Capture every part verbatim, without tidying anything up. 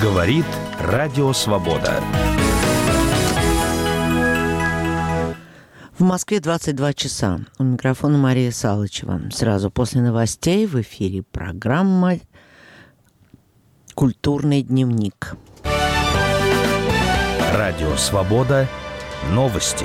Говорит Радио Свобода. В Москве двадцать два часа. У микрофона Мария Салычева. Сразу после новостей в эфире программа «Культурный дневник». Радио Свобода. Новости.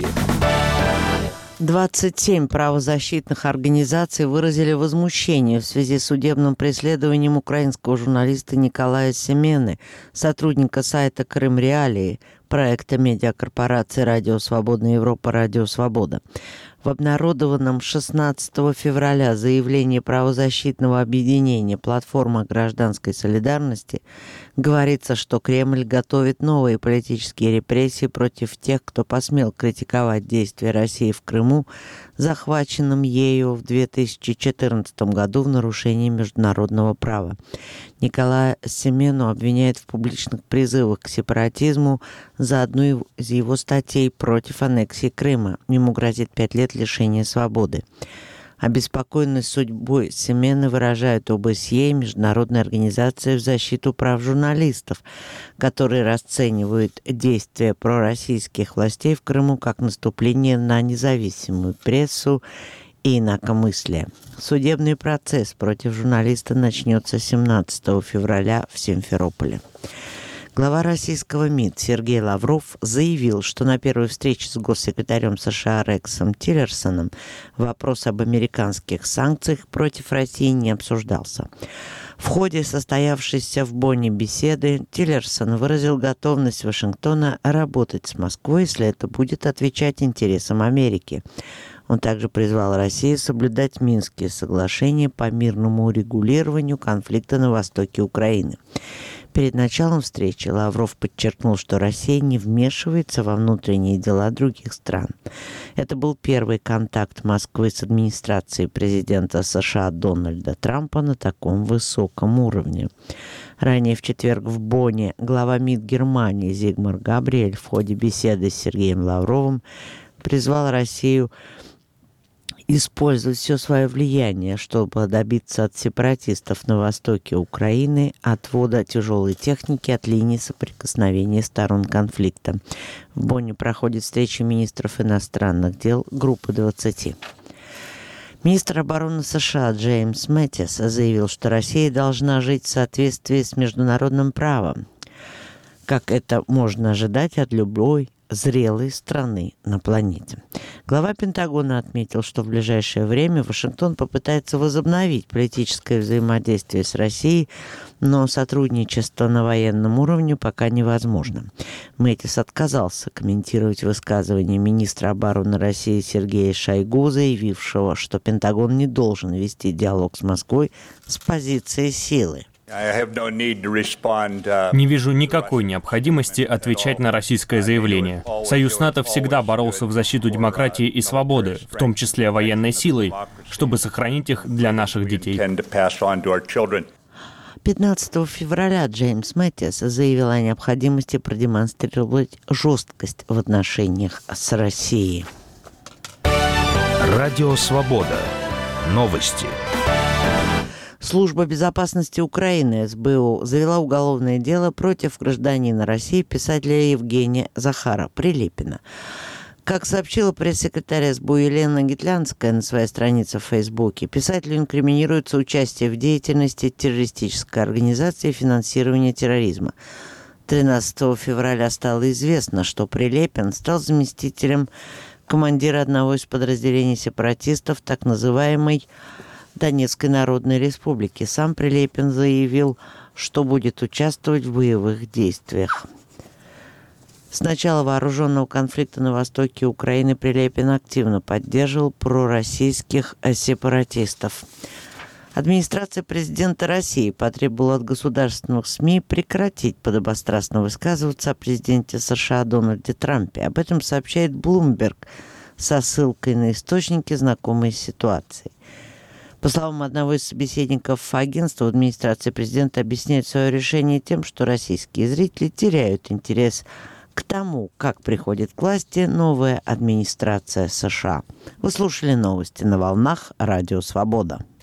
двадцать семь правозащитных организаций выразили возмущение в связи с судебным преследованием украинского журналиста Николая Семены, сотрудника сайта «Крым Реалии», проекта медиакорпорации «Радио Свободная Европа», «Радио Свобода». В обнародованном шестнадцатого февраля заявлении правозащитного объединения «Платформа гражданской солидарности» говорится, что Кремль готовит новые политические репрессии против тех, кто посмел критиковать действия России в Крыму, захваченном ею в две тысячи четырнадцатом году в нарушении международного права. Николая Семену обвиняют в публичных призывах к сепаратизму за одну из его статей против аннексии Крыма. Ему грозит пять лет лишения свободы. Обеспокоенность судьбой Семены выражают ОБСЕ и Международная организация в защиту прав журналистов, которые расценивают действия пророссийских властей в Крыму как наступление на независимую прессу и инакомыслие. Судебный процесс против журналиста начнется семнадцатого февраля в Симферополе. Глава российского МИД Сергей Лавров заявил, что на первой встрече с госсекретарем США Рексом Тиллерсоном вопрос об американских санкциях против России не обсуждался. В ходе состоявшейся в Бонне беседы Тиллерсон выразил готовность Вашингтона работать с Москвой, если это будет отвечать интересам Америки. Он также призвал Россию соблюдать Минские соглашения по мирному урегулированию конфликта на востоке Украины. Перед началом встречи Лавров подчеркнул, что Россия не вмешивается во внутренние дела других стран. Это был первый контакт Москвы с администрацией президента США Дональда Трампа на таком высоком уровне. Ранее в четверг в Бонне глава МИД Германии Зигмар Габриэль в ходе беседы с Сергеем Лавровым призвал Россию использовать все свое влияние, чтобы добиться от сепаратистов на востоке Украины отвода тяжелой техники от линии соприкосновения сторон конфликта. В Бонне проходит встреча министров иностранных дел группы двадцати. Министр обороны США Джеймс Мэттис заявил, что Россия должна жить в соответствии с международным правом, как это можно ожидать от любой зрелой страны на планете. Глава Пентагона отметил, что в ближайшее время Вашингтон попытается возобновить политическое взаимодействие с Россией, но сотрудничество на военном уровне пока невозможно. Мэттис отказался комментировать высказывание министра обороны России Сергея Шойгу, заявившего, что Пентагон не должен вести диалог с Москвой с позиции силы. Не вижу никакой необходимости отвечать на российское заявление. Союз НАТО всегда боролся в защиту демократии и свободы, в том числе военной силой, чтобы сохранить их для наших детей. пятнадцатого февраля Джеймс Мэттис заявил о необходимости продемонстрировать жесткость в отношениях с Россией. Радио Свобода. Новости. Служба безопасности Украины эс бэ у завела уголовное дело против гражданина России, писателя Евгения Захара Прилепина. Как сообщила пресс-секретарь эс бэ у Елена Гитлянская на своей странице в Фейсбуке, писателю инкриминируется участие в деятельности террористической организации и финансирование терроризма. тринадцатого февраля стало известно, что Прилепин стал заместителем командира одного из подразделений сепаратистов, так называемой Донецкой Народной Республики. Сам Прилепин заявил, что будет участвовать в боевых действиях. С начала вооруженного конфликта на востоке Украины Прилепин активно поддерживал пророссийских сепаратистов. Администрация президента России потребовала от государственных СМИ прекратить подобострастно высказываться о президенте США Дональде Трампе. Об этом сообщает Bloomberg со ссылкой на источники, знакомые с ситуацией. По словам одного из собеседников агентства, администрация президента объясняет свое решение тем, что российские зрители теряют интерес к тому, как приходит к власти новая администрация США. Вы слушали новости на волнах Радио Свобода.